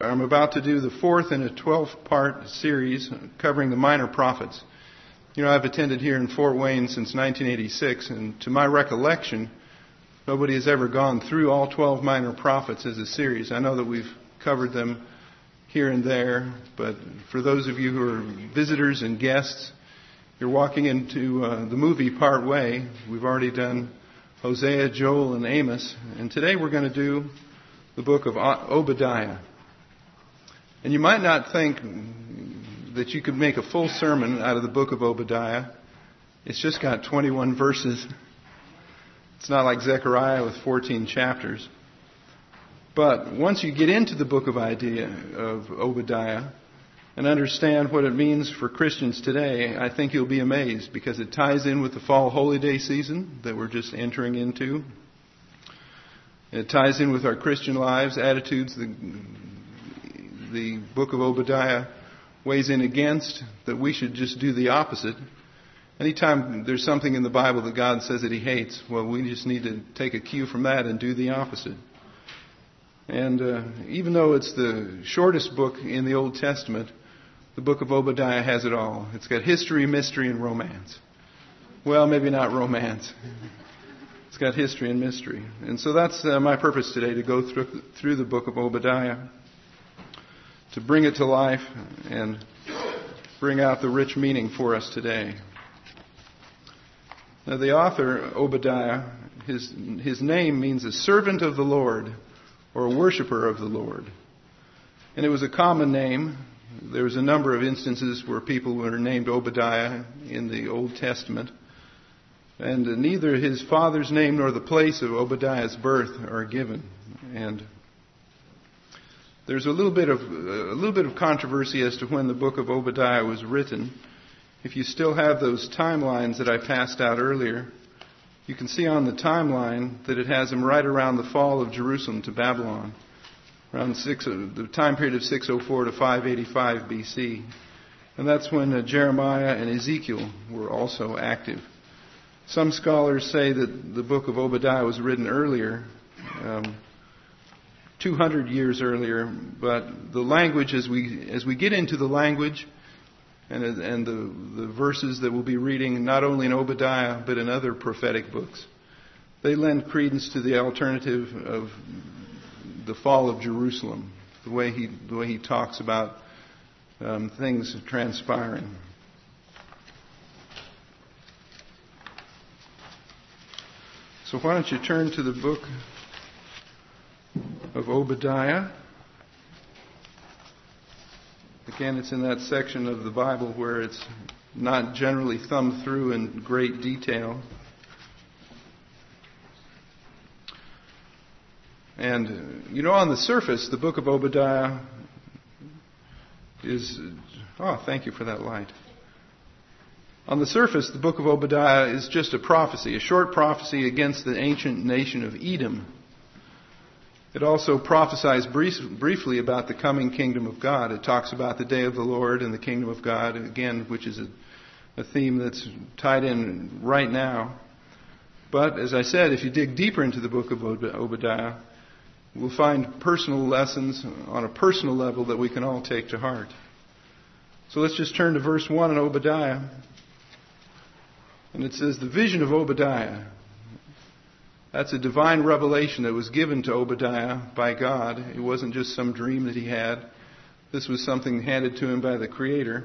I'm about to do the fourth in a 12-part series covering the minor prophets. You know, I've attended here in Fort Wayne since 1986, and to my recollection, nobody has ever gone through all 12 minor prophets as a series. I know that we've covered them here and there, but for those of you who are visitors and guests, you're walking into the movie part way. We've already done Hosea, Joel, and Amos, and today we're going to do the book of Obadiah. And you might not think that you could make a full sermon out of the book of Obadiah. It's just got 21 verses. It's not like Zechariah with 14 chapters. But once you get into the book of Obadiah and understand what it means for Christians today, I think you'll be amazed because it ties in with the fall holy day season that we're just entering into. It ties in with our Christian lives, attitudes. The book of Obadiah weighs in against that we should just do the opposite. Anytime there's something in the Bible that God says that He hates, well, we just need to take a cue from that and do the opposite. And even though it's the shortest book in the Old Testament, the book of Obadiah has it all. It's got history, mystery, and romance. Well, maybe not romance. It's got history and mystery. And so that's my purpose today, to go through the book of Obadiah, to bring it to life and bring out the rich meaning for us today. Now, the author, Obadiah, his name means a servant of the Lord or a worshiper of the Lord. And it was a common name. There was a number of instances where people were named Obadiah in the Old Testament. And neither his father's name nor the place of Obadiah's birth are given. And there's a little bit of controversy as to when the book of Obadiah was written. If you still have those timelines that I passed out earlier, you can see on the timeline that it has them right around the fall of Jerusalem to Babylon, around the time period of 604 to 585 BC. And that's when Jeremiah and Ezekiel were also active. Some scholars say that the book of Obadiah was written earlier, 200 years earlier, but the language, as we get into the language and the verses that we'll be reading, not only in Obadiah but in other prophetic books, they lend credence to the alternative of the fall of Jerusalem, the way he talks about things transpiring. So why don't you turn to the book of Obadiah. Again, it's in that section of the Bible where it's not generally thumbed through in great detail. And, you know, on the surface, the book of Obadiah is... Oh, thank you for that light. On the surface, the book of Obadiah is just a prophecy, a short prophecy against the ancient nation of Edom. It also prophesies briefly about the coming kingdom of God. It talks about the day of the Lord and the kingdom of God, again, which is a theme that's tied in right now. But, as I said, if you dig deeper into the book of Obadiah, we'll find personal lessons on a personal level that we can all take to heart. So let's just turn to verse 1 in Obadiah. And it says, the vision of Obadiah. That's a divine revelation that was given to Obadiah by God. It wasn't just some dream that he had. This was something handed to him by the Creator.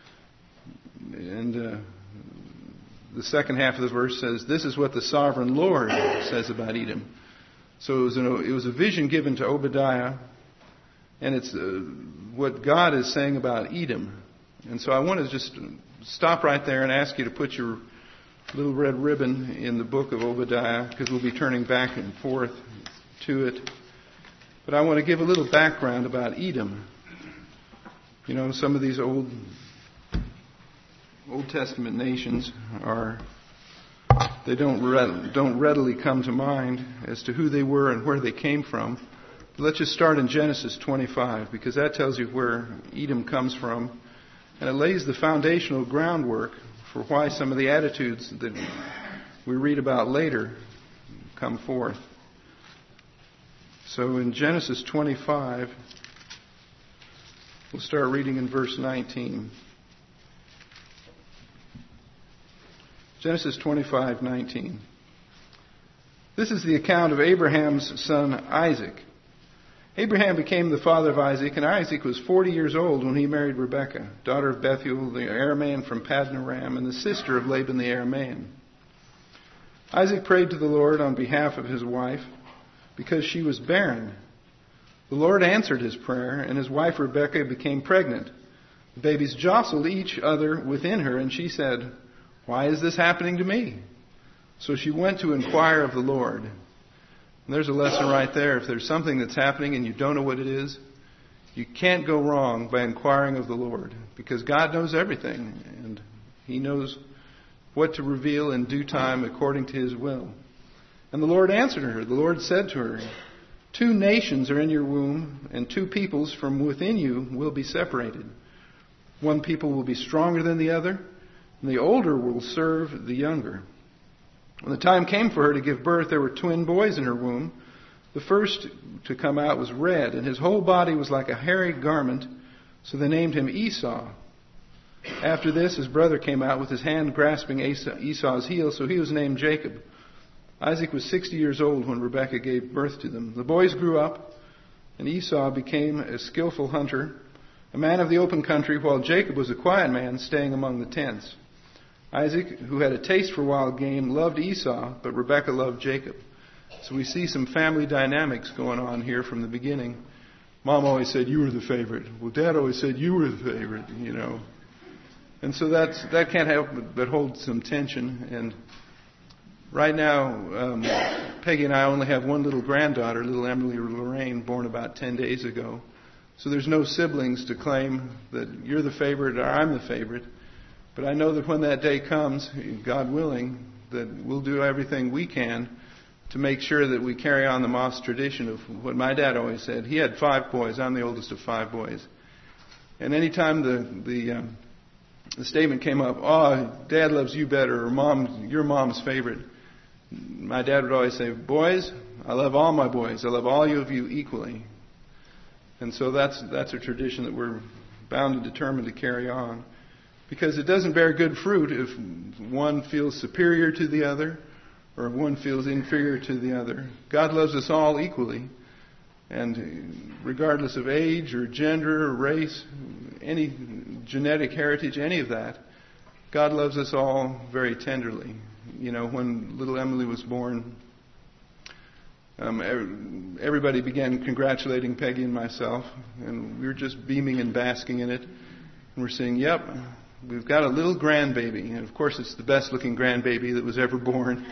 And the second half of the verse says, this is what the sovereign Lord says about Edom. So it was a vision given to Obadiah, and it's what God is saying about Edom. And so I want to just stop right there and ask you to put your little red ribbon in the book of Obadiah, because we'll be turning back and forth to it. But I want to give a little background about Edom. You know, some of these Old Testament nations they don't readily come to mind as to who they were and where they came from. But let's just start in Genesis 25, because that tells you where Edom comes from, and it lays the foundational groundwork for why some of the attitudes that we read about later come forth. So in Genesis 25, We'll start reading in verse 19. Genesis 25:19. This is the account of Abraham's son Isaac. Abraham became the father of Isaac, and Isaac was 40 years old when he married Rebekah, daughter of Bethuel the Aramean from Paddan Aram, and the sister of Laban the Aramean. Isaac prayed to the Lord on behalf of his wife because she was barren. The Lord answered his prayer, and his wife Rebekah became pregnant. The babies jostled each other within her, and she said, "Why is this happening to me?" So she went to inquire of the Lord. And there's a lesson right there. If there's something that's happening and you don't know what it is, you can't go wrong by inquiring of the Lord, because God knows everything, and He knows what to reveal in due time according to His will. And the Lord answered her. The Lord said to her, 2 nations are in your womb, and 2 peoples from within you will be separated. One people will be stronger than the other, and the older will serve the younger. When the time came for her to give birth, there were twin boys in her womb. The first to come out was red, and his whole body was like a hairy garment, so they named him Esau. After this, his brother came out with his hand grasping Esau's heel, so he was named Jacob. Isaac was 60 years old when Rebekah gave birth to them. The boys grew up, and Esau became a skillful hunter, a man of the open country, while Jacob was a quiet man, staying among the tents. Isaac, who had a taste for wild game, loved Esau, but Rebekah loved Jacob. So we see some family dynamics going on here from the beginning. Mom always said, "You were the favorite." Well, Dad always said, "You were the favorite," you know. And so that can't help but hold some tension. And right now, Peggy and I only have one little granddaughter, little Emily Lorraine, born about 10 days ago. So there's no siblings to claim that you're the favorite or I'm the favorite. But I know that when that day comes, God willing, that we'll do everything we can to make sure that we carry on the Moss tradition of what my dad always said. He had 5 boys. I'm the oldest of 5 boys. And anytime the statement came up, "Oh, Dad loves you better," or "You're Mom's favorite," my dad would always say, "Boys, I love all my boys. I love all of you equally." And so that's a tradition that we're bound and determined to carry on. Because it doesn't bear good fruit if one feels superior to the other or if one feels inferior to the other. God loves us all equally. And regardless of age or gender or race, any genetic heritage, any of that, God loves us all very tenderly. You know, when little Emily was born, everybody began congratulating Peggy and myself. And we were just beaming and basking in it. And we're saying, "Yep, we've got a little grandbaby." And of course, it's the best looking grandbaby that was ever born.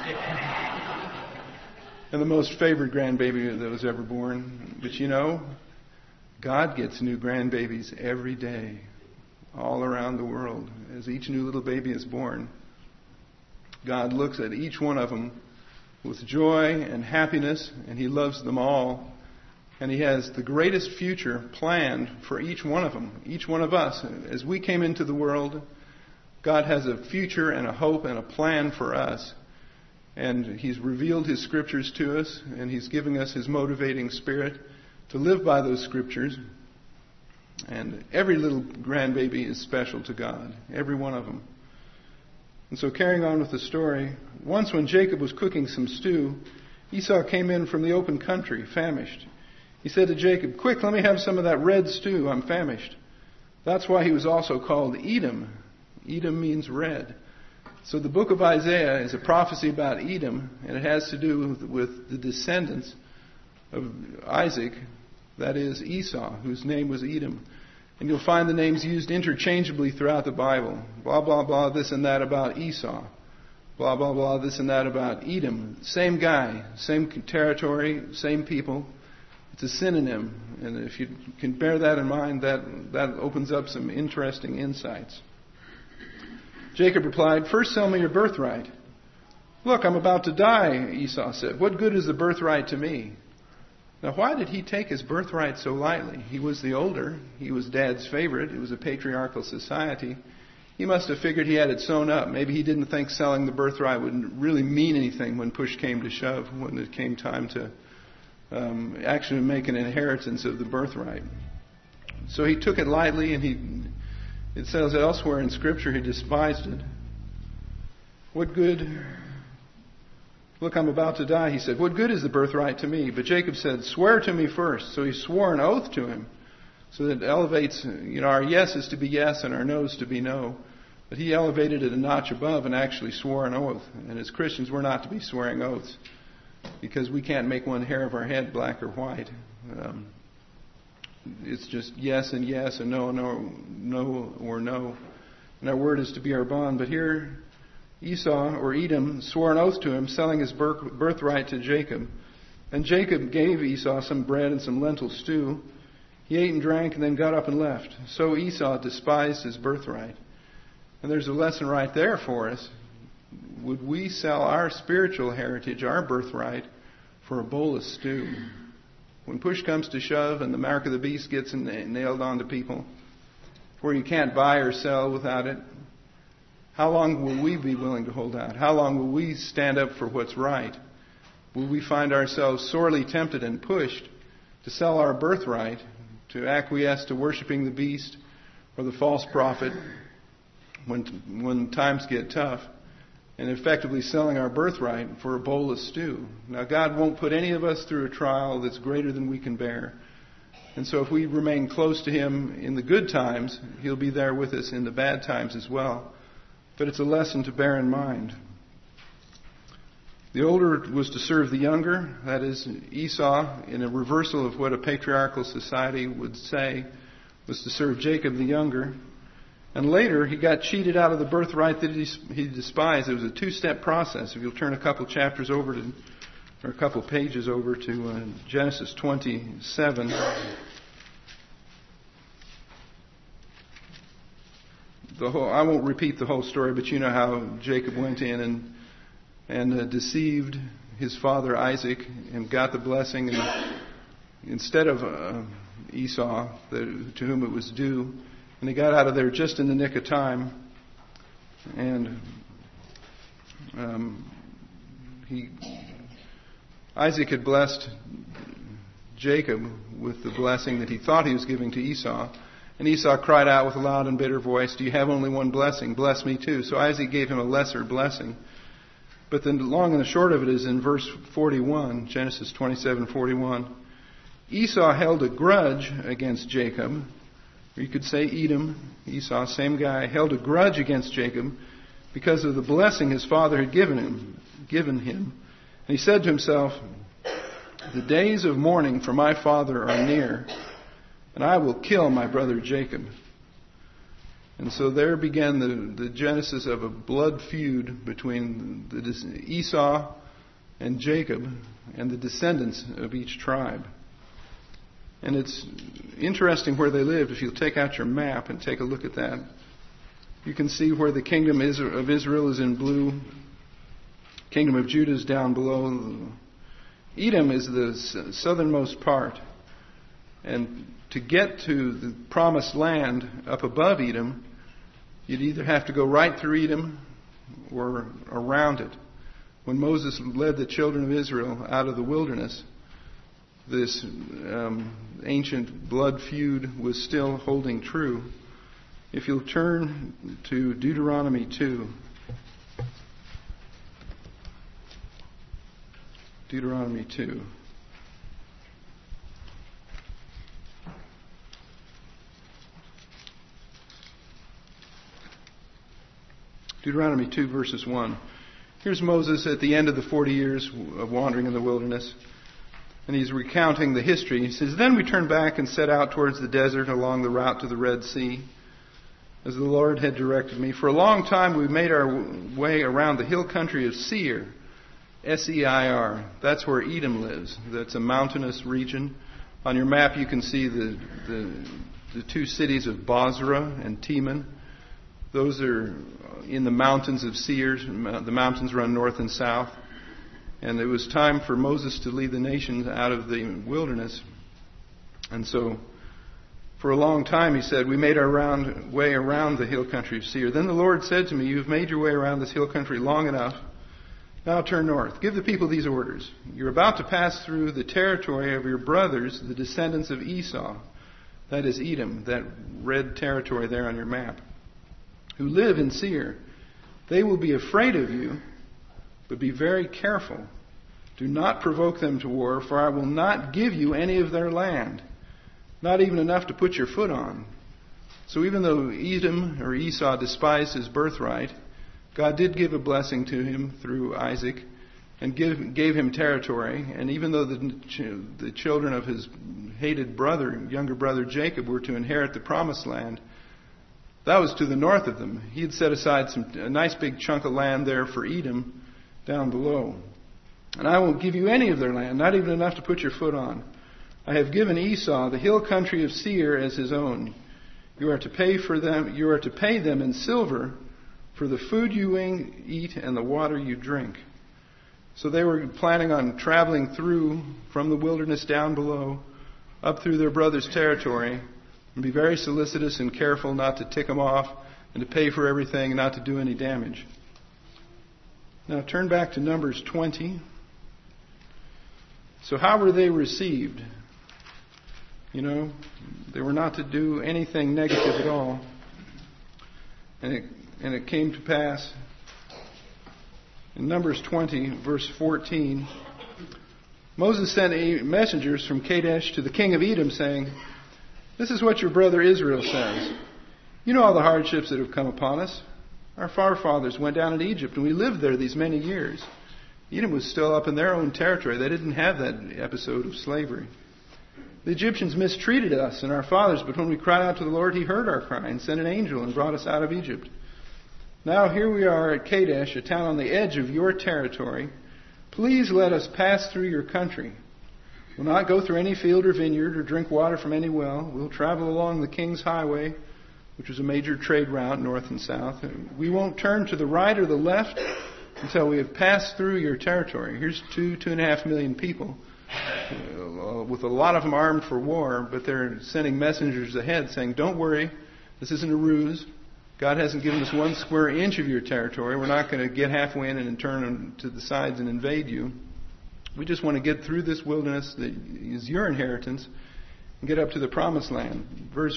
And the most favored grandbaby that was ever born. But you know, God gets new grandbabies every day, all around the world. As each new little baby is born, God looks at each one of them with joy and happiness, and He loves them all. And He has the greatest future planned for each one of them, each one of us. As we came into the world, God has a future and a hope and a plan for us. And He's revealed His Scriptures to us, and He's giving us His motivating Spirit to live by those Scriptures. And every little grandbaby is special to God, every one of them. And so carrying on with the story, once when Jacob was cooking some stew, Esau came in from the open country, famished. He said to Jacob, "Quick, let me have some of that red stew. I'm famished." That's why he was also called Edom. Edom means red. So the book of Isaiah is a prophecy about Edom, and it has to do with the descendants of Isaac, that is Esau, whose name was Edom. And you'll find the names used interchangeably throughout the Bible. Blah, blah, blah, this and that about Esau. Blah, blah, blah, this and that about Edom. Same guy, same territory, same people. It's a synonym. And if you can bear that in mind, that opens up some interesting insights. Jacob replied, "First sell me your birthright." "Look, I'm about to die," Esau said. "What good is the birthright to me?" Now, why did he take his birthright so lightly? He was the older. He was Dad's favorite. It was a patriarchal society. He must have figured he had it sewn up. Maybe he didn't think selling the birthright would really mean anything when push came to shove, when it came time to actually make an inheritance of the birthright. So he took it lightly, and it says elsewhere in Scripture he despised it. What good? Look, I'm about to die, he said. What good is the birthright to me? But Jacob said, swear to me first. So he swore an oath to him. So that it elevates, our yes is to be yes and our no's to be no. But he elevated it a notch above and actually swore an oath. And as Christians, we're not to be swearing oaths, because we can't make one hair of our head black or white. It's just yes and yes and no, no or no. And our word is to be our bond. But here, Esau, or Edom, swore an oath to him, selling his birthright to Jacob. And Jacob gave Esau some bread and some lentil stew. He ate and drank and then got up and left. So Esau despised his birthright. And there's a lesson right there for us. Would we sell our spiritual heritage, our birthright, for a bowl of stew? When push comes to shove and the mark of the beast gets nailed onto people, where you can't buy or sell without it, how long will we be willing to hold out? How long will we stand up for what's right? Will we find ourselves sorely tempted and pushed to sell our birthright, to acquiesce to worshiping the beast or the false prophet when times get tough, and effectively selling our birthright for a bowl of stew? Now, God won't put any of us through a trial that's greater than we can bear. And so if we remain close to Him in the good times, He'll be there with us in the bad times as well. But it's a lesson to bear in mind. The older was to serve the younger. That is, Esau, in a reversal of what a patriarchal society would say, was to serve Jacob the younger. And later, he got cheated out of the birthright that he despised. It was a two-step process. If you'll turn a couple chapters over to, or a couple pages over to Genesis 27. I won't repeat the whole story, but you know how Jacob went in and deceived his father Isaac and got the blessing, and instead of Esau, to whom it was due. And he got out of there just in the nick of time. And Isaac had blessed Jacob with the blessing that he thought he was giving to Esau. And Esau cried out with a loud and bitter voice, "Do you have only one blessing? Bless me too." So Isaac gave him a lesser blessing. But the long and the short of it is in verse 41, Genesis 27:41. Esau held a grudge against Jacob. Or you could say Edom, Esau, same guy, held a grudge against Jacob because of the blessing his father had given him. And he said to himself, "The days of mourning for my father are near, and I will kill my brother Jacob." And so there began the genesis of a blood feud between Esau and Jacob and the descendants of each tribe. And it's interesting where they lived. If you'll take out your map and take a look at that, you can see where the kingdom of Israel is in blue. Kingdom of Judah is down below. Edom is the southernmost part. And to get to the promised land up above Edom, you'd either have to go right through Edom or around it. When Moses led the children of Israel out of the wilderness, this ancient blood feud was still holding true. If you'll turn to Deuteronomy 2. Deuteronomy 2. Deuteronomy 2 verses 1. Here's Moses at the end of the 40 years of wandering in the wilderness. And he's recounting the history. He says, "Then we turned back and set out towards the desert along the route to the Red Sea, as the Lord had directed me. For a long time we made our way around the hill country of Seir, S-E-I-R. That's where Edom lives. That's a mountainous region. On your map you can see the two cities of Bozrah and Teman. Those are in the mountains of Seir. The mountains run north and south. And it was time for Moses to lead the nation out of the wilderness. And so, for a long time, he said, we made our way around the hill country of Seir. Then the Lord said to me, you've made your way around this hill country long enough. Now turn north. Give the people these orders. You're about to pass through the territory of your brothers, the descendants of Esau. that is Edom, that red territory there on your map, who live in Seir. They will be afraid of you, but be very careful. Do not provoke them to war, for I will not give you any of their land, not even enough to put your foot on. So even though Edom or Esau despised his birthright, God did give a blessing to him through Isaac and gave him territory. And even though the children of his hated brother, younger brother Jacob, were to inherit the promised land, that was to the north of them. He had set aside a nice big chunk of land there for Edom down below. And I won't give you any of their land, not even enough to put your foot on. I have given Esau the hill country of Seir as his own. You are to pay them in silver for the food you eat and the water you drink. So they were planning on traveling through from the wilderness down below, up through their brother's territory, and be very solicitous and careful not to tick them off and to pay for everything and not to do any damage. Now turn back to Numbers 20. So how were they received? You know, they were not to do anything negative at all. And it came to pass in Numbers 20, verse 14, Moses sent messengers from Kadesh to the king of Edom saying, "This is what your brother Israel says. You know all the hardships that have come upon us. Our forefathers went down into Egypt, and we lived there these many years. Edom was still up in their own territory. They didn't have that episode of slavery. The Egyptians mistreated us and our fathers, but when we cried out to the Lord, He heard our cry and sent an angel and brought us out of Egypt. Now here we are at Kadesh, a town on the edge of your territory. Please let us pass through your country. We'll not go through any field or vineyard or drink water from any well. We'll travel along the King's Highway, which is a major trade route north and south. We won't turn to the right or the left until we have passed through your territory." Here's 2.5 million people, with a lot of them armed for war, but they're sending messengers ahead saying, "Don't worry, this isn't a ruse. God hasn't given us 1 square inch of your territory. We're not going to get halfway in and turn to the sides and invade you. We just want to get through this wilderness that is your inheritance and get up to the promised land." Verse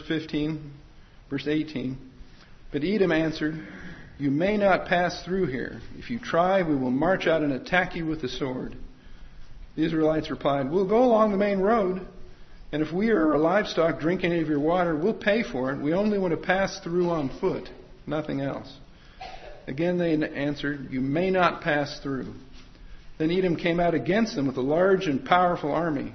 18, "But Edom answered, 'You may not pass through here. If you try, we will march out and attack you with the sword.' The Israelites replied, 'We'll go along the main road, and if we or our livestock drink any of your water, we'll pay for it. We only want to pass through on foot, nothing else.' Again they answered, 'You may not pass through.' Then Edom came out against them with a large and powerful army.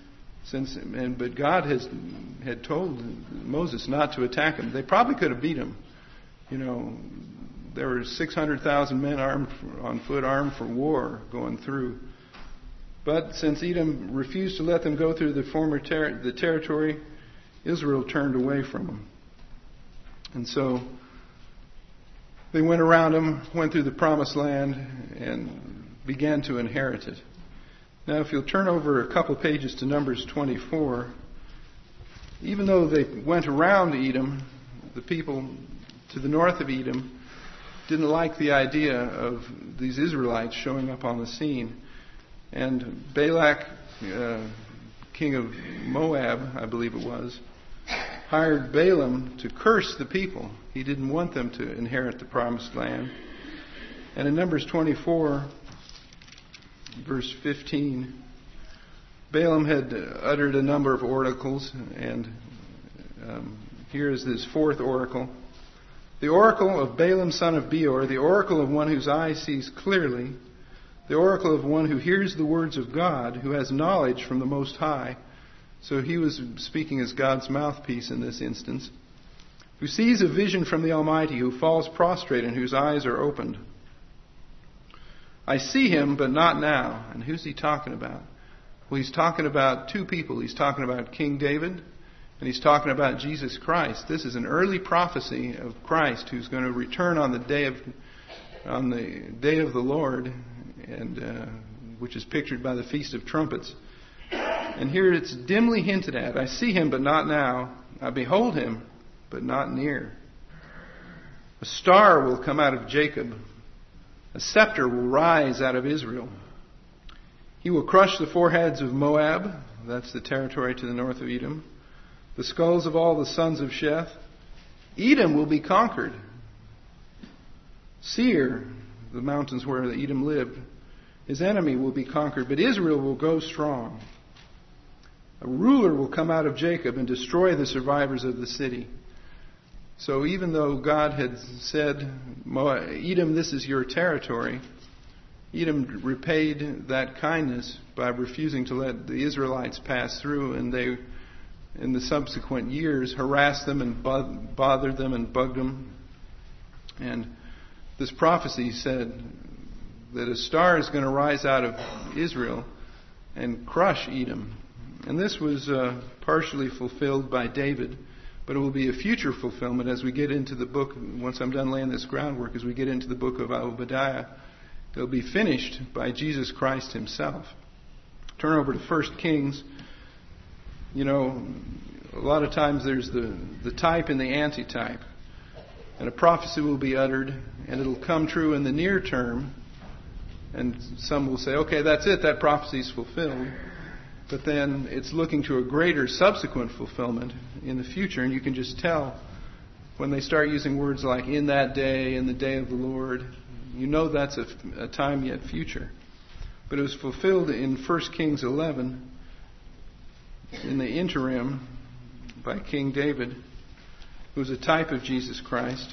But God had told Moses not to attack them. They probably could have beat them. You know, there were 600,000 men armed on foot, armed for war, going through. But since Edom refused to let them go through the territory, Israel turned away from them. And so they went around them, went through the promised land, and began to inherit it. Now, if you'll turn over a couple pages to Numbers 24, even though they went around Edom, the people to the north of Edom didn't like the idea of these Israelites showing up on the scene. And Balak, king of Moab, I believe it was, hired Balaam to curse the people. He didn't want them to inherit the promised land. And in Numbers 24, verse 15, Balaam had uttered a number of oracles, and here is this fourth oracle. "The oracle of Balaam son of Beor, the oracle of one whose eye sees clearly, the oracle of one who hears the words of God, who has knowledge from the Most High." So he was speaking as God's mouthpiece in this instance. "Who sees a vision from the Almighty, who falls prostrate and whose eyes are opened. I see him, but not now." And who's he talking about? Well, he's talking about two people. He's talking about King David, and he's talking about Jesus Christ. This is an early prophecy of Christ who's going to return on the day of the Lord, and which is pictured by the Feast of Trumpets. And here it's dimly hinted at. "I see him, but not now. I behold him, but not near. A star will come out of Jacob. A scepter will rise out of Israel. He will crush the foreheads of Moab," that's the territory to the north of Edom, the skulls of all the sons of Sheth. Edom will be conquered. Seir, the mountains where Edom lived, his enemy will be conquered, but Israel will go strong. A ruler will come out of Jacob and destroy the survivors of the city. So even though God had said, Edom, this is your territory, Edom repaid that kindness by refusing to let the Israelites pass through, and they, in the subsequent years, harassed them and bothered them and bugged them. And this prophecy said that a star is going to rise out of Israel and crush Edom. And this was partially fulfilled by David, but it will be a future fulfillment as we get into the book, once I'm done laying this groundwork, as we get into the book of Obadiah. It'll be finished by Jesus Christ himself. Turn over to 1 Kings. You know, a lot of times there's the type and the antitype. And a prophecy will be uttered, and it'll come true in the near term. And some will say, okay, that's it, that prophecy is fulfilled. But then it's looking to a greater subsequent fulfillment in the future. And you can just tell when they start using words like in that day, in the day of the Lord, you know that's a time yet future. But it was fulfilled in 1 Kings 11 in the interim by King David, who was a type of Jesus Christ.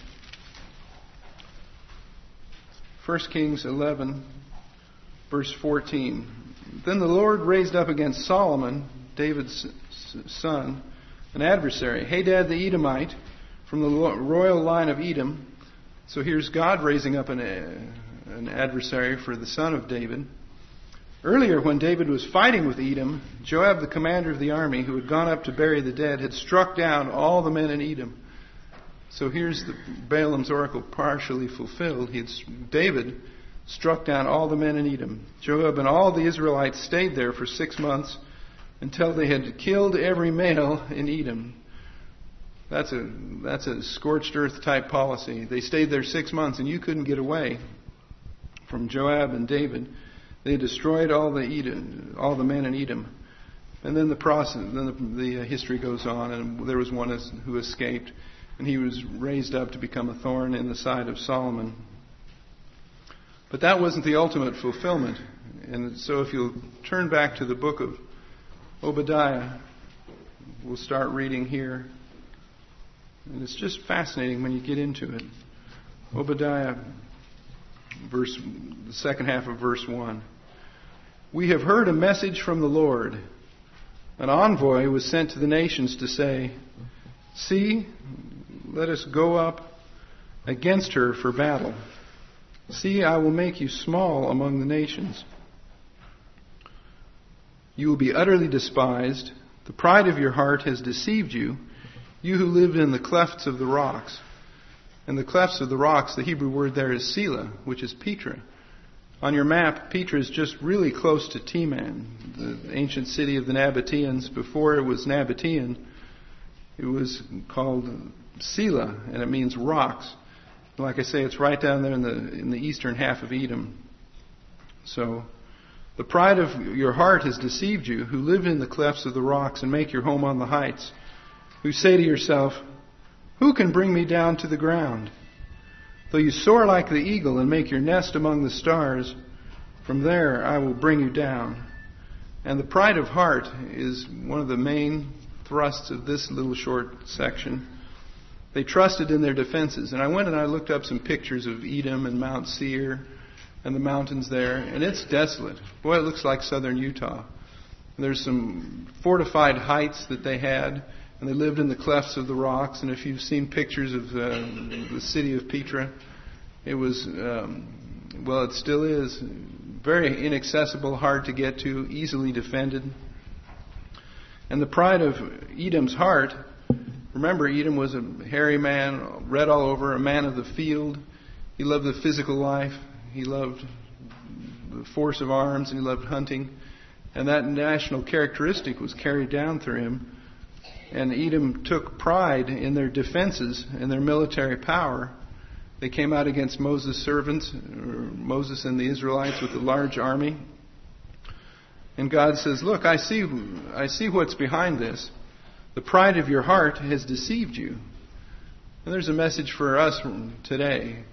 1 Kings 11, verse 14. Then the Lord raised up against Solomon, David's son, an adversary, Hadad the Edomite, from the royal line of Edom. So here's God raising up an adversary for the son of David. Earlier, when David was fighting with Edom, Joab, the commander of the army, who had gone up to bury the dead, had struck down all the men in Edom. So here's the Balaam's oracle partially fulfilled. David struck down all the men in Edom. Joab and all the Israelites stayed there for 6 months until they had killed every male in Edom. That's a scorched earth type policy. They stayed there 6 months, and you couldn't get away from Joab and David. They destroyed all the men in Edom. And then the history goes on, and there was one who escaped, and he was raised up to become a thorn in the side of Solomon. But that wasn't the ultimate fulfillment. And so if you'll turn back to the book of Obadiah, we'll start reading here. And it's just fascinating when you get into it. Obadiah, the second half of verse 1. We have heard a message from the Lord. An envoy was sent to the nations to say, see, let us go up against her for battle. See, I will make you small among the nations. You will be utterly despised. The pride of your heart has deceived you, you who lived in the clefts of the rocks. And the clefts of the rocks, the Hebrew word there is Selah, which is Petra. On your map, Petra is just really close to Teman, the ancient city of the Nabateans. Before it was Nabatean, it was called Selah, and it means rocks. Like I say, it's right down there in the eastern half of Edom. So, the pride of your heart has deceived you, who live in the clefts of the rocks and make your home on the heights, who say to yourself, who can bring me down to the ground? Though you soar like the eagle and make your nest among the stars, from there I will bring you down. And the pride of heart is one of the main thrusts of this little short section. They trusted in their defenses. And I went and I looked up some pictures of Edom and Mount Seir and the mountains there, and it's desolate. Boy, it looks like southern Utah. And there's some fortified heights that they had, and they lived in the clefts of the rocks. And if you've seen pictures of the city of Petra, it was, it still is, very inaccessible, hard to get to, easily defended. And the pride of Edom's heart, remember, Edom was a hairy man, red all over, a man of the field. He loved the physical life. He loved the force of arms, and he loved hunting. And that national characteristic was carried down through him. And Edom took pride in their defenses and their military power. They came out against Moses' servants, Moses and the Israelites, with a large army. And God says, look, I see what's behind this. The pride of your heart has deceived you. And there's a message for us today.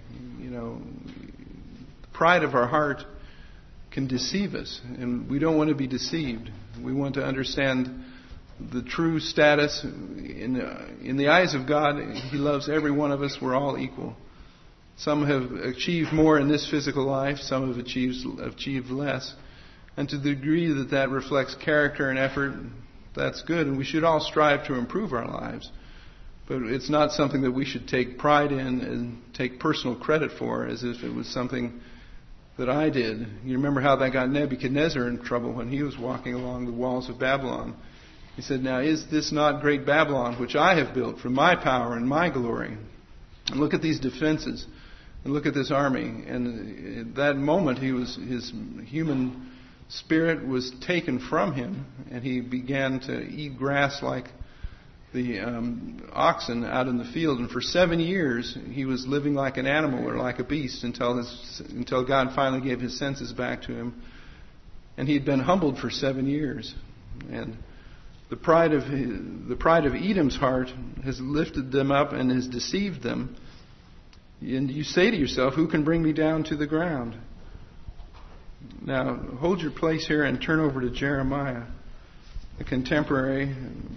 The pride of our heart can deceive us, and we don't want to be deceived. We want to understand the true status. In the eyes of God, He loves every one of us. We're all equal. Some have achieved more in this physical life. Some have achieved less. And to the degree that that reflects character and effort, that's good. And we should all strive to improve our lives. But it's not something that we should take pride in and take personal credit for as if it was something that I did. You remember how that got Nebuchadnezzar in trouble when he was walking along the walls of Babylon. He said, "Now is this not great Babylon, which I have built for my power and my glory? And look at these defenses, and look at this army." And at that moment, his human spirit was taken from him, and he began to eat grass like the oxen out in the field. And for 7 years, he was living like an animal or like a beast until God finally gave his senses back to him. And he'd been humbled for 7 years. And the pride of Edom's heart has lifted them up and has deceived them. And you say to yourself, "Who can bring me down to the ground?" Now, hold your place here and turn over to Jeremiah, a contemporary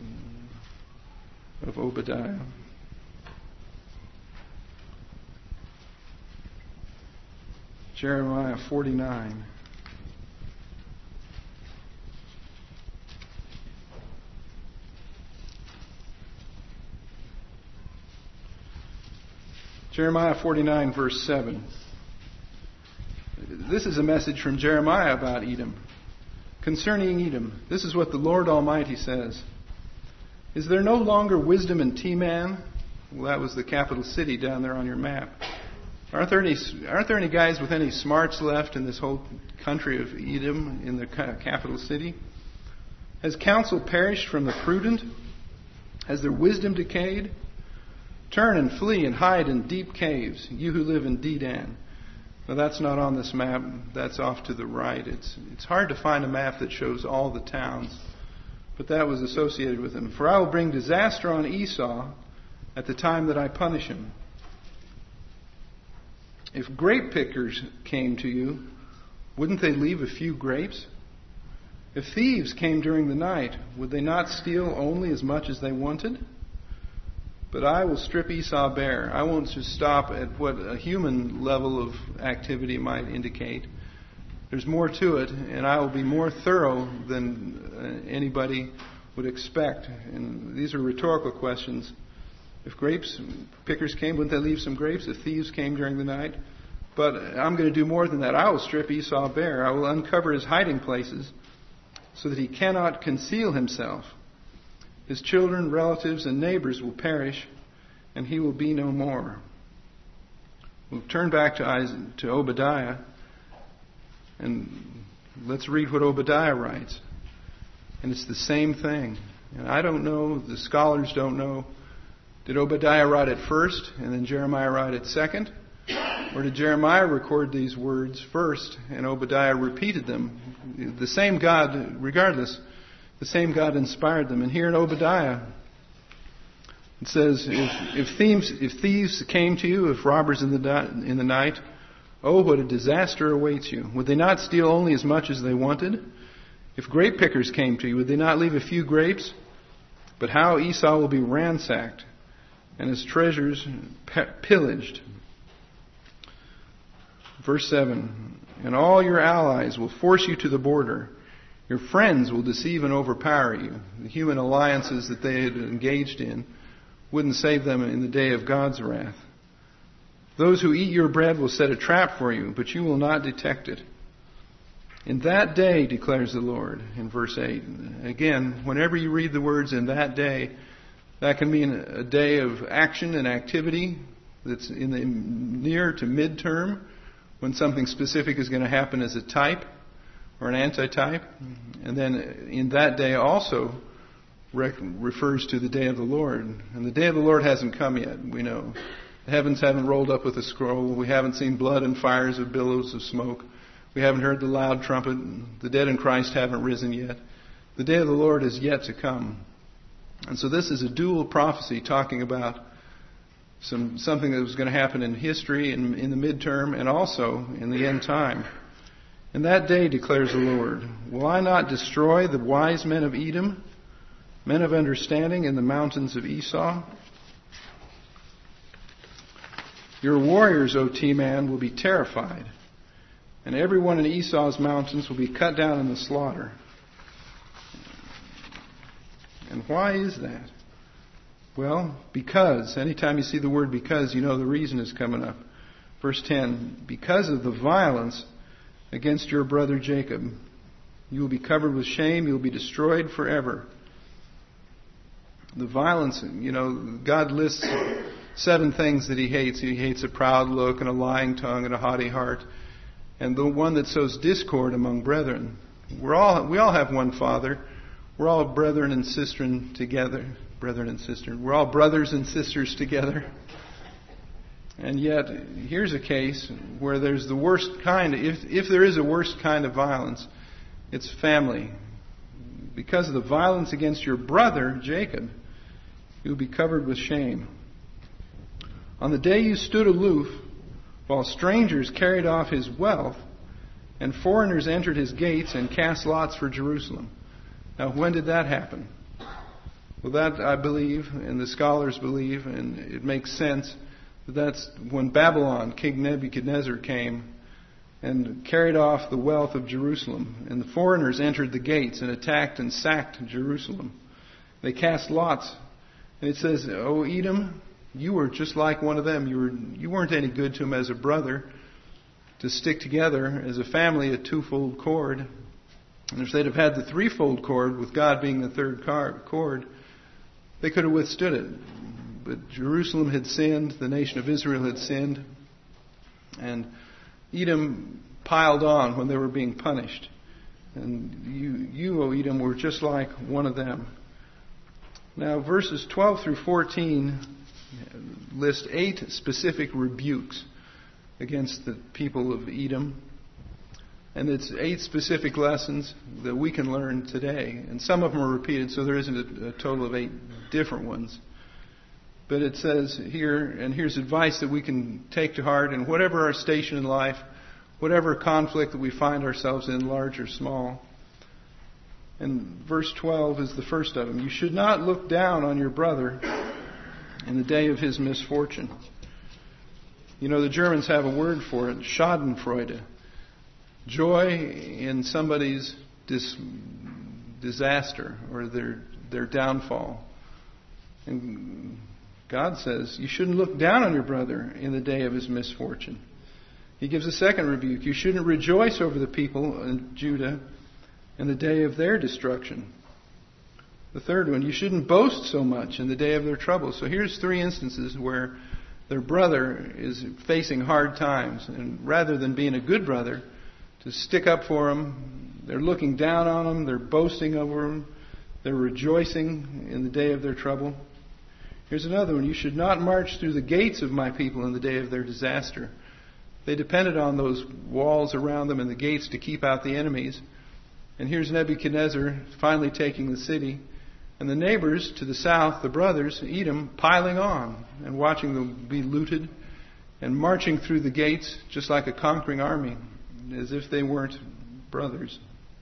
of Obadiah. Jeremiah 49. Jeremiah 49, verse 7. This is a message from Jeremiah about Edom. Concerning Edom, this is what the Lord Almighty says. "Is there no longer wisdom in Teman?" Well, that was the capital city down there on your map. Aren't there any guys with any smarts left in this whole country of Edom, in the capital city? "Has counsel perished from the prudent? Has their wisdom decayed? Turn and flee and hide in deep caves, you who live in Dedan." Now, that's not on this map. That's off to the right. It's hard to find a map that shows all the towns. But that was associated with him. "For I will bring disaster on Esau at the time that I punish him. If grape pickers came to you, wouldn't they leave a few grapes? If thieves came during the night, would they not steal only as much as they wanted? But I will strip Esau bare." I won't just stop at what a human level of activity might indicate. There's more to it, and I will be more thorough than anybody would expect. And these are rhetorical questions. If grapes pickers came, wouldn't they leave some grapes? If thieves came during the night? But I'm going to do more than that. I will strip Esau bare. I will uncover his hiding places so that he cannot conceal himself. His children, relatives, and neighbors will perish, and he will be no more. We'll turn back to Obadiah, and let's read what Obadiah writes. And it's the same thing. And I don't know, the scholars don't know, did Obadiah write it first, and then Jeremiah write it second? Or did Jeremiah record these words first, and Obadiah repeated them? The same God, regardless, the same God inspired them. And here in Obadiah, it says, if thieves came to you, if robbers in the night, oh, what a disaster awaits you. Would they not steal only as much as they wanted? If grape pickers came to you, would they not leave a few grapes? But how Esau will be ransacked, and his treasures pillaged. Verse 7, and all your allies will force you to the border. Your friends will deceive and overpower you. The human alliances that they had engaged in wouldn't save them in the day of God's wrath. Those who eat your bread will set a trap for you, but you will not detect it. In that day, declares the Lord, in verse 8. Again, whenever you read the words "in that day," that can mean a day of action and activity that's in the near to midterm, when something specific is going to happen as a type or an antitype. And then in that day also refers to the day of the Lord. And the day of the Lord hasn't come yet, we know. The heavens haven't rolled up with a scroll. We haven't seen blood and fires of billows of smoke. We haven't heard the loud trumpet. The dead in Christ haven't risen yet. The day of the Lord is yet to come. And so this is a dual prophecy talking about something that was going to happen in history and in the midterm and also in the end time. In that day, declares the Lord, will I not destroy the wise men of Edom, men of understanding in the mountains of Esau? Your warriors, O Teman, will be terrified, and everyone in Esau's mountains will be cut down in the slaughter. And why is that? Well, because. Anytime you see the word because, you know the reason is coming up. Verse 10, because of the violence against your brother Jacob, you will be covered with shame, you will be destroyed forever. The violence, God lists 7 things that He hates. He hates a proud look and a lying tongue and a haughty heart. And the one that sows discord among brethren. We all have one Father. We're all brethren and sistren together. Brethren and sisters. We're all brothers and sisters together. And yet, here's a case where there's the worst kind. If there is a worst kind of violence, it's family. Because of the violence against your brother, Jacob, you'll be covered with shame. On the day you stood aloof, while strangers carried off his wealth, and foreigners entered his gates and cast lots for Jerusalem. Now, when did that happen? Well, that I believe, and the scholars believe, and it makes sense, that's when Babylon, King Nebuchadnezzar, came and carried off the wealth of Jerusalem. And the foreigners entered the gates and attacked and sacked Jerusalem. They cast lots. And it says, "O Edom, you were just like one of them. You weren't any good to him as a brother. To stick together as a family, a twofold cord. And if they'd have had the threefold cord, with God being the third cord, they could have withstood it. But Jerusalem had sinned, the nation of Israel had sinned, and Edom piled on when they were being punished. And you, O Edom, were just like one of them." Now, verses 12 through 14 list 8 specific rebukes against the people of Edom. And it's 8 specific lessons that we can learn today. And some of them are repeated, so there isn't a total of 8 different ones. But it says here, and here's advice that we can take to heart, and whatever our station in life, whatever conflict that we find ourselves in, large or small. And verse 12 is the first of them. You should not look down on your brother in the day of his misfortune. The Germans have a word for it, Schadenfreude. Joy in somebody's disaster or their downfall. And God says you shouldn't look down on your brother in the day of his misfortune. He gives a second rebuke. You shouldn't rejoice over the people in Judah in the day of their destruction. The third one, you shouldn't boast so much in the day of their trouble. So here's 3 instances where their brother is facing hard times. And rather than being a good brother, to stick up for him, they're looking down on him, they're boasting over him, they're rejoicing in the day of their trouble. Here's another one. You should not march through the gates of my people in the day of their disaster. They depended on those walls around them and the gates to keep out the enemies. And here's Nebuchadnezzar finally taking the city. And the neighbors to the south, the brothers, Edom, piling on and watching them be looted and marching through the gates just like a conquering army, as if they weren't brothers.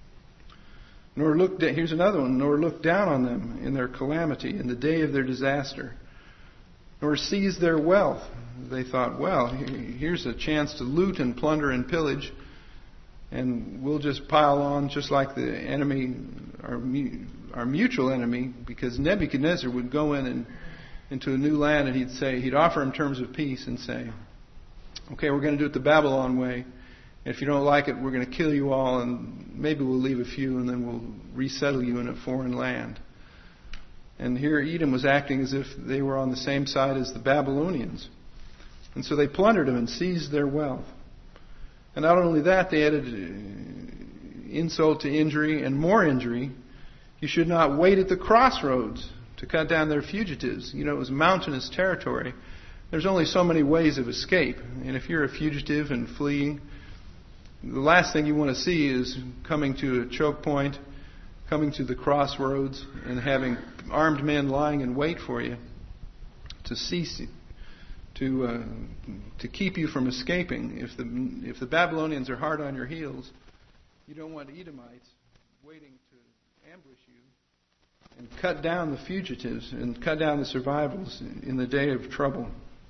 Here's another one. Nor look down on them in their calamity, in the day of their disaster. Nor seize their wealth. They thought, well, here's a chance to loot and plunder and pillage, and we'll just pile on just like the enemy, our mutual enemy, because Nebuchadnezzar would go into a new land and he'd offer him terms of peace and say, okay, we're going to do it the Babylon way. If you don't like it, we're going to kill you all, and maybe we'll leave a few, and then we'll resettle you in a foreign land. And here Edom was acting as if they were on the same side as the Babylonians. And so they plundered them and seized their wealth. And not only that, they added insult to injury and more injury. You should not wait at the crossroads to cut down their fugitives. It was mountainous territory. There's only so many ways of escape. And if you're a fugitive and fleeing, the last thing you want to see is coming to a choke point coming to the crossroads and having armed men lying in wait for you to cease to keep you from escaping. If the Babylonians are hard on your heels, you don't want Edomites waiting to ambush you and cut down the fugitives and cut down the survivals in the day of trouble.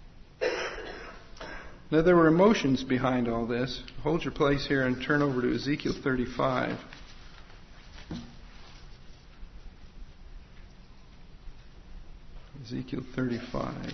Now, there were emotions behind all this. Hold your place here and turn over to Ezekiel 35. Ezekiel 35.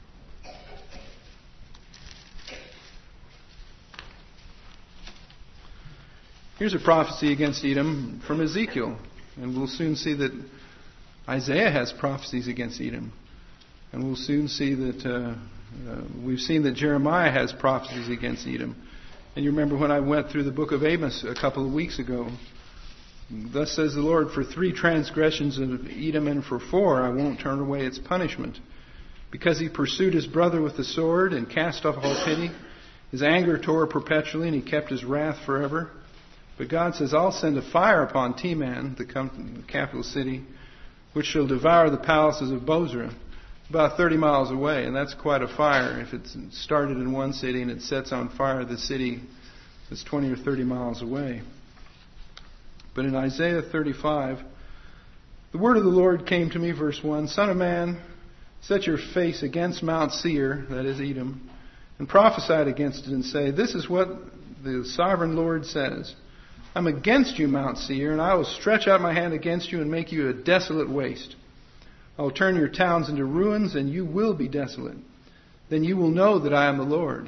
Here's a prophecy against Edom from Ezekiel. And we'll soon see that Isaiah has prophecies against Edom. And we'll soon see that we've seen that Jeremiah has prophecies against Edom. And you remember when I went through the book of Amos a couple of weeks ago. Thus says the Lord, for 3 transgressions of Edom and for 4 I won't turn away its punishment. Because he pursued his brother with the sword and cast off all pity, his anger tore perpetually and he kept his wrath forever. But God says, I'll send a fire upon Teman, the capital city, which shall devour the palaces of Bozrah, about 30 miles away. And that's quite a fire. If it's started in one city and it sets on fire the city that's 20 or 30 miles away. But in Isaiah 35, the word of the Lord came to me, verse 1, Son of man, set your face against Mount Seir, that is Edom, and prophesy against it and say, this is what the sovereign Lord says. I'm against you, Mount Seir, and I will stretch out my hand against you and make you a desolate waste. I will turn your towns into ruins, and you will be desolate. Then you will know that I am the Lord.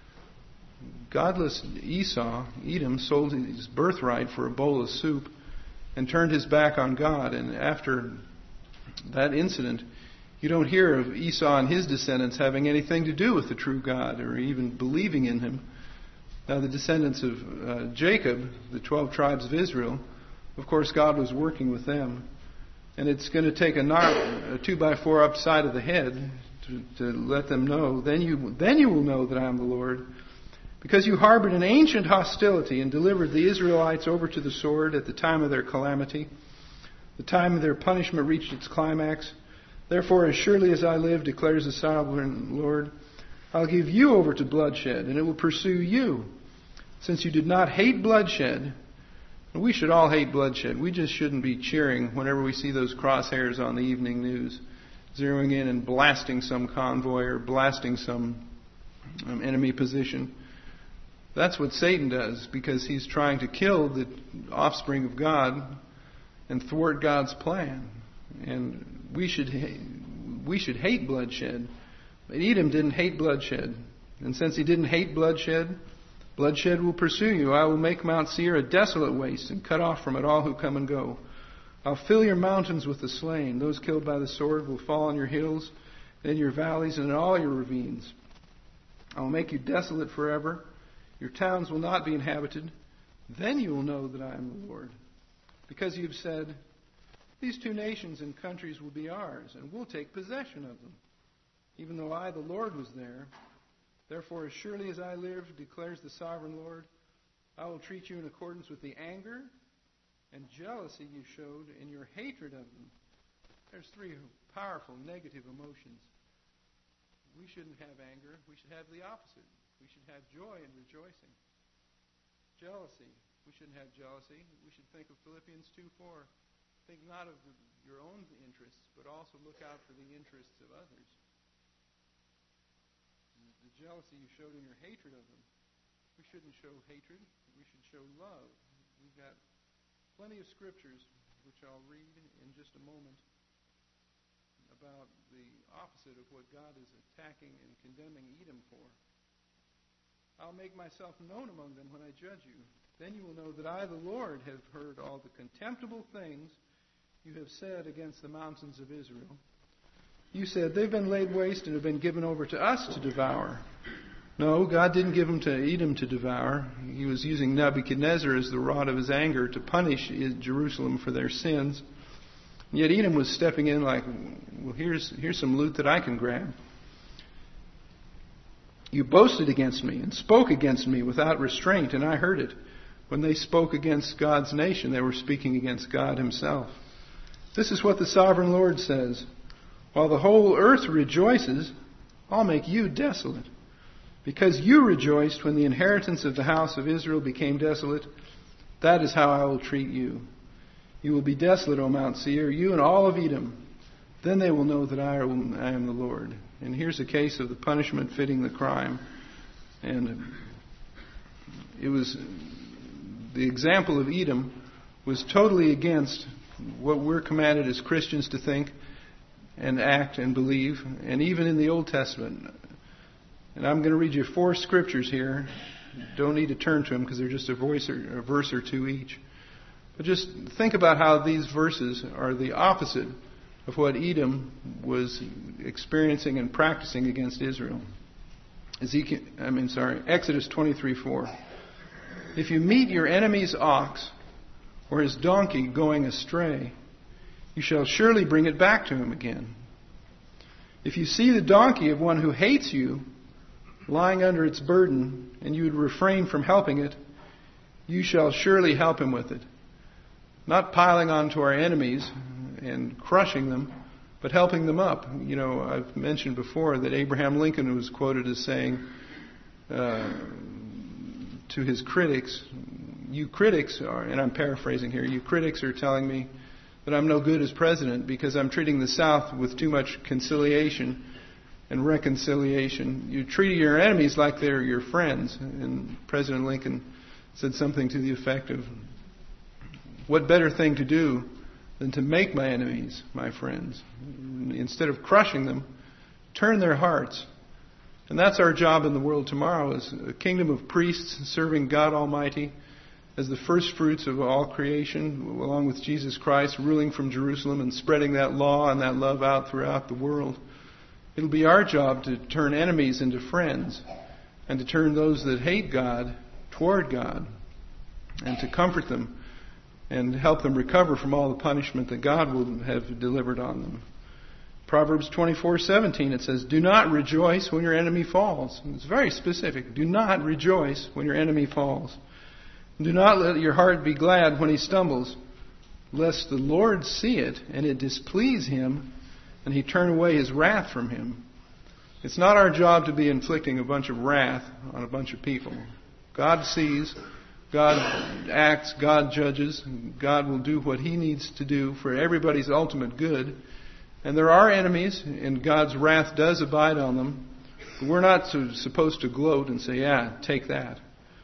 Godless Esau, Edom, sold his birthright for a bowl of soup and turned his back on God. And after that incident, you don't hear of Esau and his descendants having anything to do with the true God or even believing in him. Now, the descendants of Jacob, the 12 tribes of Israel, of course, God was working with them. And it's going to take a 2x4 upside of the head to let them know. Then you will know that I am the Lord. Because you harbored an ancient hostility and delivered the Israelites over to the sword at the time of their calamity. The time of their punishment reached its climax. Therefore, as surely as I live, declares the sovereign Lord, I'll give you over to bloodshed, and it will pursue you. Since you did not hate bloodshed, and we should all hate bloodshed. We just shouldn't be cheering whenever we see those crosshairs on the evening news, zeroing in and blasting some convoy or blasting some enemy position. That's what Satan does, because he's trying to kill the offspring of God and thwart God's plan. And we should hate bloodshed. But Edom didn't hate bloodshed. And since he didn't hate bloodshed, bloodshed will pursue you. I will make Mount Seir a desolate waste and cut off from it all who come and go. I'll fill your mountains with the slain. Those killed by the sword will fall on your hills, and in your valleys, and in all your ravines. I will make you desolate forever. Your towns will not be inhabited. Then you will know that I am the Lord. Because you've said, these 2 nations and countries will be ours, and we'll take possession of them. Even though I, the Lord, was there. Therefore, as surely as I live, declares the sovereign Lord, I will treat you in accordance with the anger and jealousy you showed in your hatred of them. There's 3 powerful negative emotions. We shouldn't have anger. We should have the opposite. We should have joy and rejoicing. Jealousy. We shouldn't have jealousy. We should think of Philippians 2:4. Think not of your own interests, but also look out for the interests of others. The jealousy you showed in your hatred of them. We shouldn't show hatred. We should show love. We've got plenty of scriptures, which I'll read in just a moment, about the opposite of what God is attacking and condemning Edom for. I'll make myself known among them when I judge you. Then you will know that I, the Lord, have heard all the contemptible things you have said against the mountains of Israel. You said, they've been laid waste and have been given over to us to devour. No, God didn't give them to Edom to devour. He was using Nebuchadnezzar as the rod of his anger to punish Jerusalem for their sins. And yet Edom was stepping in like, well, here's some loot that I can grab. You boasted against me and spoke against me without restraint, and I heard it. When they spoke against God's nation, they were speaking against God himself. This is what the sovereign Lord says. While the whole earth rejoices, I'll make you desolate. Because you rejoiced when the inheritance of the house of Israel became desolate, that is how I will treat you. You will be desolate, O Mount Seir, you and all of Edom. Then they will know that I am the Lord. And here's a case of the punishment fitting the crime. And it was the example of Edom was totally against what we're commanded as Christians to think and act and believe, and even in the Old Testament. And I'm going to read you 4 scriptures here. Don't need to turn to them because they're just a verse or two each. But just think about how these verses are the opposite of what Edom was experiencing and practicing against Israel. Exodus 23:4. If you meet your enemy's ox or his donkey going astray, you shall surely bring it back to him again. If you see the donkey of one who hates you lying under its burden, and you would refrain from helping it, you shall surely help him with it. Not piling on to our enemies and crushing them, but helping them up. You know, I've mentioned before that Abraham Lincoln was quoted as saying to his critics, you critics are, and I'm paraphrasing here, you critics are telling me that I'm no good as president because I'm treating the South with too much conciliation and reconciliation. You treat your enemies like they're your friends. And President Lincoln said something to the effect of, what better thing to do than to make my enemies my friends? Instead of crushing them, turn their hearts. And that's our job in the world tomorrow, as a kingdom of priests serving God Almighty as the first fruits of all creation, along with Jesus Christ ruling from Jerusalem and spreading that law and that love out throughout the world. It'll be our job to turn enemies into friends and to turn those that hate God toward God and to comfort them and help them recover from all the punishment that God will have delivered on them. Proverbs 24:17, it says, do not rejoice when your enemy falls. It's very specific. Do not rejoice when your enemy falls. Do not let your heart be glad when he stumbles, lest the Lord see it and it displease him and he turn away his wrath from him. It's not our job to be inflicting a bunch of wrath on a bunch of people. God sees, God acts, God judges, God will do what he needs to do for everybody's ultimate good. And there are enemies, and God's wrath does abide on them. But we're not supposed to gloat and say, yeah, take that,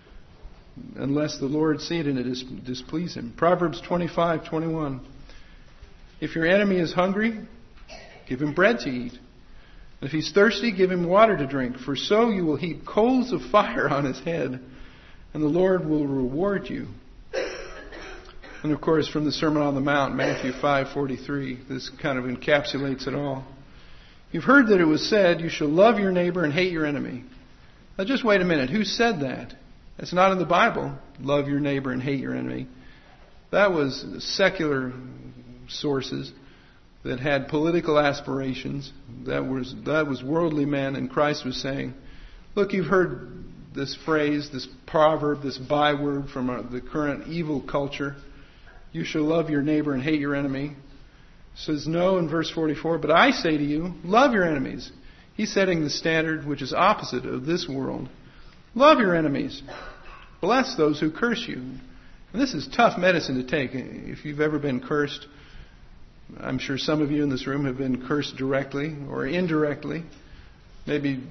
unless the Lord see it and it displease him. Proverbs 25:21. If your enemy is hungry, give him bread to eat. And if he's thirsty, give him water to drink. For so you will heap coals of fire on his head, and the Lord will reward you. And of course, from the Sermon on the Mount, Matthew 5:43, this kind of encapsulates it all. You've heard that it was said, you shall love your neighbor and hate your enemy. Now just wait a minute. Who said that? It's not in the Bible. Love your neighbor and hate your enemy. That was secular sources that had political aspirations. That was worldly men. And Christ was saying, look, you've heard this phrase, this proverb, this byword from the current evil culture. You shall love your neighbor and hate your enemy. It says no in verse 44, but I say to you, love your enemies. He's setting the standard which is opposite of this world. Love your enemies. Bless those who curse you. And this is tough medicine to take. If you've ever been cursed, I'm sure some of you in this room have been cursed directly or indirectly. Maybe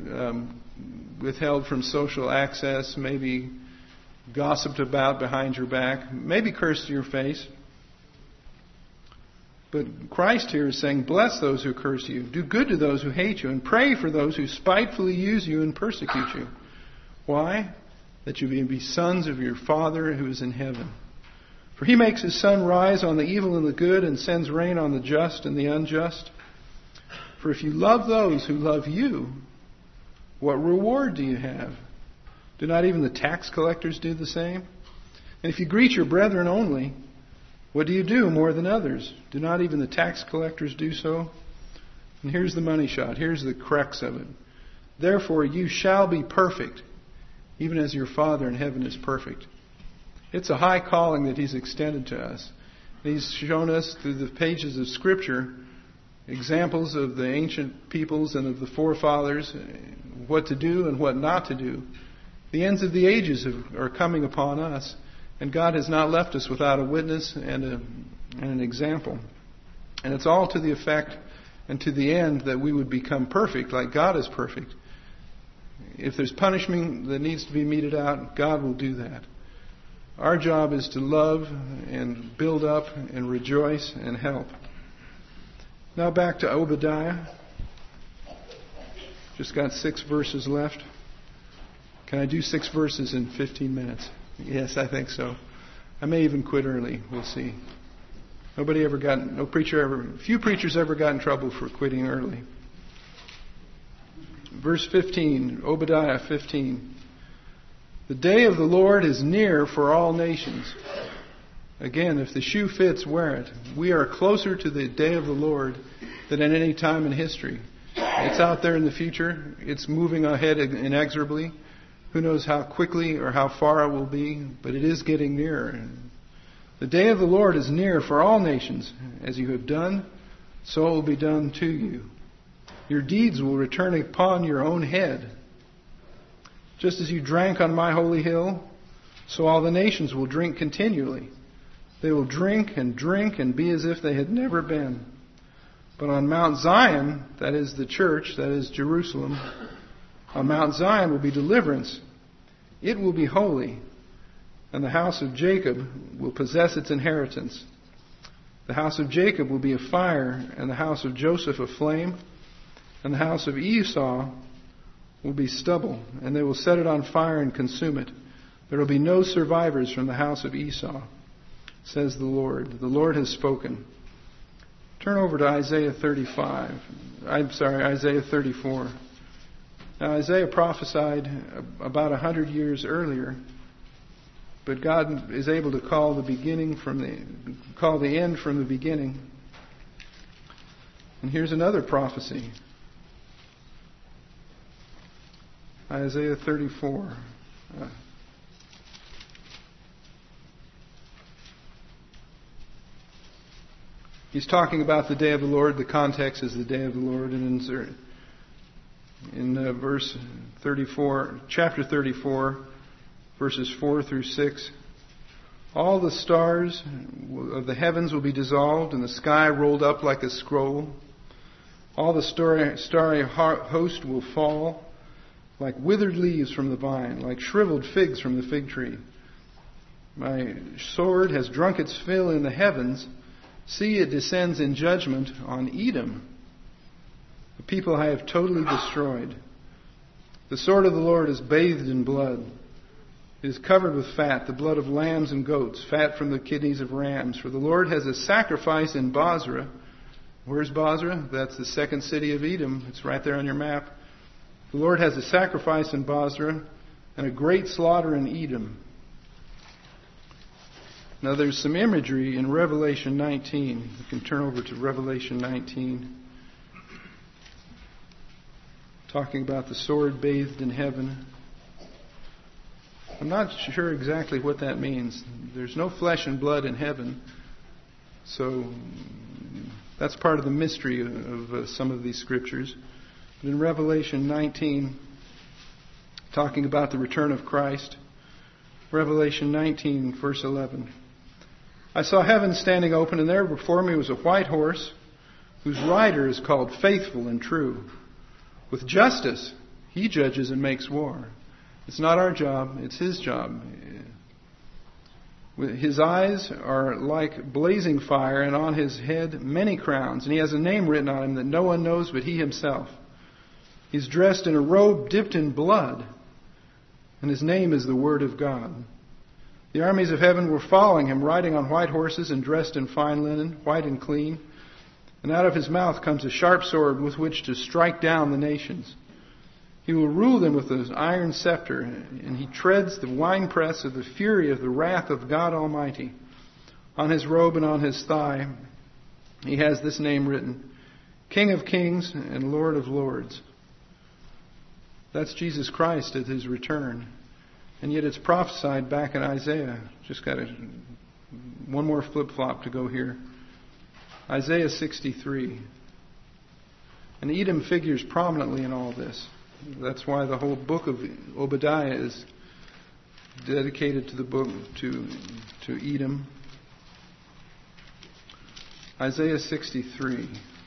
withheld from social access, maybe gossiped about behind your back, maybe cursed to your face. But Christ here is saying, bless those who curse you, do good to those who hate you, and pray for those who spitefully use you and persecute you. Why? That you may be sons of your Father who is in heaven. For he makes his sun rise on the evil and the good, and sends rain on the just and the unjust. For if you love those who love you, what reward do you have? Do not even the tax collectors do the same? And if you greet your brethren only, what do you do more than others? Do not even the tax collectors do so? And here's the money shot. Here's the crux of it. Therefore you shall be perfect, even as your Father in heaven is perfect. It's a high calling that He's extended to us. He's shown us through the pages of Scripture examples of the ancient peoples and of the forefathers, what to do and what not to do. The ends of the ages are coming upon us, and God has not left us without a witness and an example. And it's all to the effect and to the end that we would become perfect, like God is perfect. If there's punishment that needs to be meted out, God will do that. Our job is to love and build up and rejoice and help. Now back to Obadiah. Just got 6 verses left. Can I do 6 verses in 15 minutes? Yes, I think so. I may even quit early. We'll see. Few preachers ever got in trouble for quitting early. Verse 15, Obadiah 15. The day of the Lord is near for all nations. Again, if the shoe fits, wear it. We are closer to the day of the Lord than at any time in history. It's out there in the future. It's moving ahead inexorably. Who knows how quickly or how far it will be, but it is getting nearer. The day of the Lord is near for all nations. As you have done, so it will be done to you. Your deeds will return upon your own head. Just as you drank on my holy hill, so all the nations will drink continually. They will drink and be as if they had never been. But on Mount Zion, that is the church, that is Jerusalem, on Mount Zion will be deliverance. It will be holy, and the house of Jacob will possess its inheritance. The house of Jacob will be a fire, and the house of Joseph a flame, and the house of Esau will be stubble, and they will set it on fire and consume it. There will be no survivors from the house of Esau, says the Lord. The Lord has spoken. Turn over to Isaiah 34. Now, Isaiah prophesied about 100 years earlier, but God is able to call the end from the beginning. And here's another prophecy. Isaiah 34. He's talking about the day of the Lord. The context is the day of the Lord. And in verse 34, chapter 34, verses 4 through 6, all the stars of the heavens will be dissolved, and the sky rolled up like a scroll. All the starry host will fall, like withered leaves from the vine, like shriveled figs from the fig tree. My sword has drunk its fill in the heavens. See, it descends in judgment on Edom, the people I have totally destroyed. The sword of the Lord is bathed in blood. It is covered with fat, the blood of lambs and goats, fat from the kidneys of rams. For the Lord has a sacrifice in Bozrah. Where's Bozrah? That's the second city of Edom. It's right there on your map. The Lord has a sacrifice in Bozrah and a great slaughter in Edom. Now there's some imagery in Revelation 19. You can turn over to Revelation 19. Talking about the sword bathed in heaven. I'm not sure exactly what that means. There's no flesh and blood in heaven. So that's part of the mystery of some of these scriptures. But in Revelation 19, talking about the return of Christ, Revelation 19, verse 11. I saw heaven standing open, and there before me was a white horse, whose rider is called Faithful and True. With justice, he judges and makes war. It's not our job, it's his job. His eyes are like blazing fire, and on his head many crowns. And he has a name written on him that no one knows but he himself. He's dressed in a robe dipped in blood, and his name is the Word of God. The armies of heaven were following him, riding on white horses and dressed in fine linen, white and clean. And out of his mouth comes a sharp sword with which to strike down the nations. He will rule them with an iron scepter, and he treads the winepress of the fury of the wrath of God Almighty. On his robe and on his thigh, he has this name written, King of Kings and Lord of Lords. That's Jesus Christ at his return. And yet it's prophesied back in Isaiah. Just got one more flip-flop to go here. Isaiah 63. And Edom figures prominently in all this. That's why the whole book of Obadiah is dedicated to the book to Edom. Isaiah 63.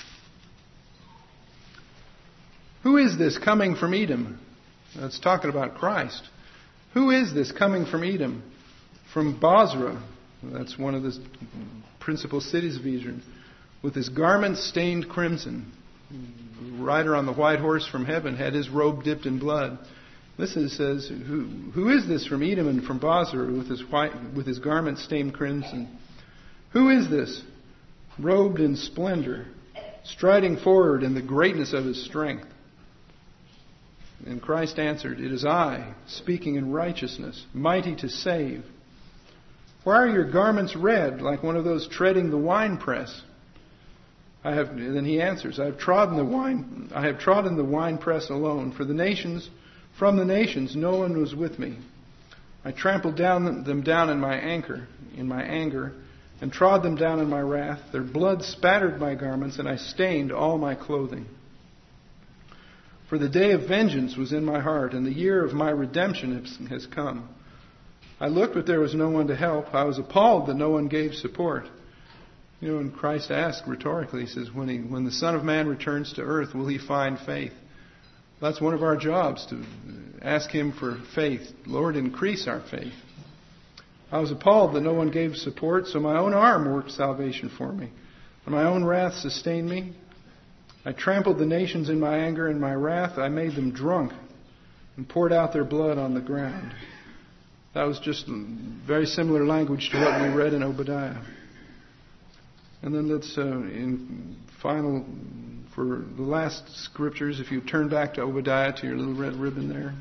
Who is this coming from Edom? That's talking about Christ. Who is this coming from Edom? From Bozrah. That's one of the principal cities of Israel. With his garments stained crimson. The rider on the white horse from heaven had his robe dipped in blood. Listen, it says, who is this from Edom and from Bozrah with his garments stained crimson? Who is this, robed in splendor, striding forward in the greatness of his strength? And Christ answered, it is I, speaking in righteousness, mighty to save. Why are your garments red, like one of those treading the winepress? Then he answers, I have trodden the winepress alone. From the nations, no one was with me. I trampled them down in my anger, and trod them down in my wrath. Their blood spattered my garments, and I stained all my clothing. For the day of vengeance was in my heart, and the year of my redemption has come. I looked, but there was no one to help. I was appalled that no one gave support. And Christ asked rhetorically, he says, when the Son of Man returns to earth, will he find faith? That's one of our jobs, to ask him for faith. Lord, increase our faith. I was appalled that no one gave support, so my own arm worked salvation for me, and my own wrath sustained me. I trampled the nations in my anger and my wrath. I made them drunk and poured out their blood on the ground. That was just very similar language to what we read in Obadiah. And then let's, for the last scriptures, if you turn back to Obadiah, to your little red ribbon there.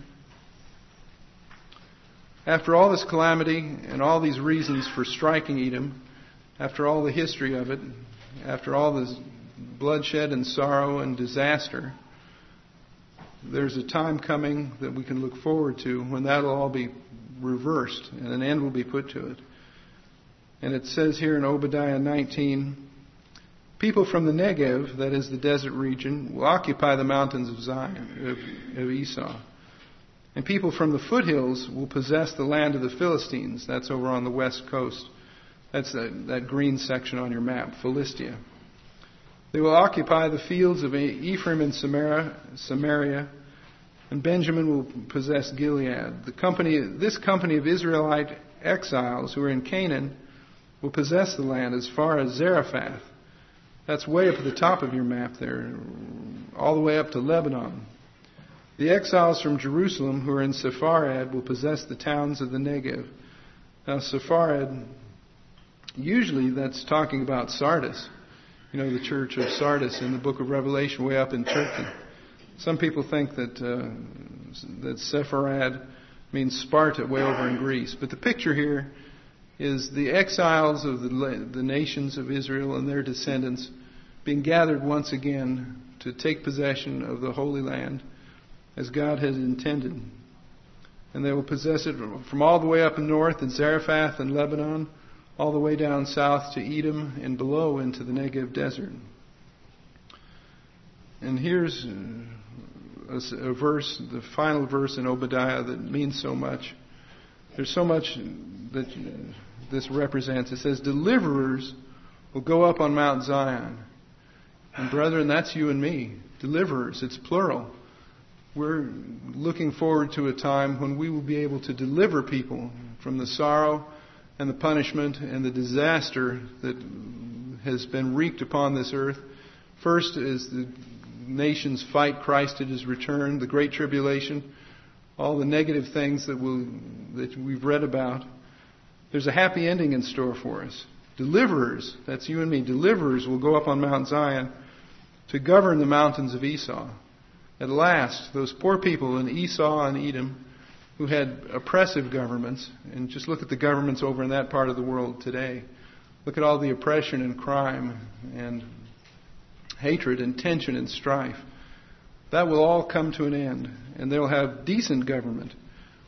After all this calamity and all these reasons for striking Edom, after all the history of it, after all this bloodshed and sorrow and disaster, there's a time coming that we can look forward to when that'll all be reversed and an end will be put to it. And it says here in Obadiah 19, people from the Negev, that is the desert region, will occupy the mountains of Zion, of Esau. And people from the foothills will possess the land of the Philistines. That's over on the west coast. That's that green section on your map, Philistia. They will occupy the fields of Ephraim and Samaria, and Benjamin will possess Gilead. This company of Israelite exiles who are in Canaan will possess the land as far as Zarephath. That's way up at the top of your map there, all the way up to Lebanon. The exiles from Jerusalem who are in Sepharad will possess the towns of the Negev. Now, Sepharad, usually that's talking about Sardis. The church of Sardis in the book of Revelation way up in Turkey. Some people think that Sepharad means Sparta way over in Greece. But the picture here is the exiles of the nations of Israel and their descendants being gathered once again to take possession of the Holy Land as God has intended. And they will possess it from all the way up in north in Zarephath and Lebanon, all the way down south to Edom and below into the Negev desert. And here's a verse, the final verse in Obadiah that means so much. There's so much that this represents. It says, deliverers will go up on Mount Zion. And brethren, that's you and me. Deliverers, it's plural. We're looking forward to a time when we will be able to deliver people from the sorrow and the punishment and the disaster that has been wreaked upon this earth. First is the nations fight Christ at his return, the great tribulation, all the negative things that we've read about. There's a happy ending in store for us. Deliverers, that's you and me, deliverers will go up on Mount Zion to govern the mountains of Esau. At last, those poor people in Esau and Edom who had oppressive governments, and just look at the governments over in that part of the world today. Look at all the oppression and crime and hatred and tension and strife. That will all come to an end, and they'll have decent government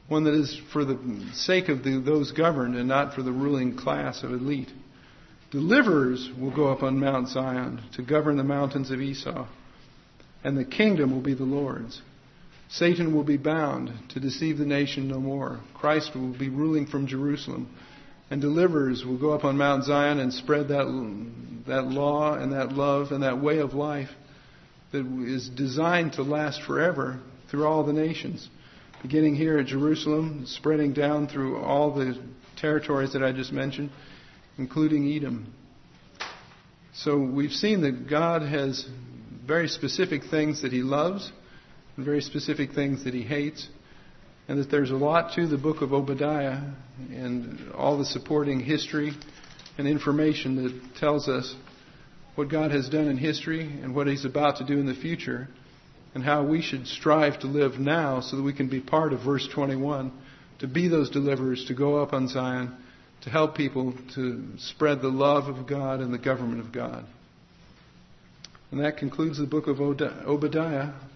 one that is for the sake of those governed and not for the ruling class of elite. Deliverers will go up on Mount Zion to govern the mountains of Esau, and the kingdom will be the Lord's. Satan will be bound to deceive the nation no more. Christ will be ruling from Jerusalem, and deliverers will go up on Mount Zion and spread that law and that love and that way of life that is designed to last forever through all the nations, beginning here at Jerusalem, spreading down through all the territories that I just mentioned, including Edom. So we've seen that God has very specific things that He loves and very specific things that He hates, and that there's a lot to the book of Obadiah and all the supporting history and information that tells us what God has done in history and what He's about to do in the future, and how we should strive to live now so that we can be part of verse 21, to be those deliverers, to go up on Zion, to help people to spread the love of God and the government of God. And that concludes the book of Obadiah.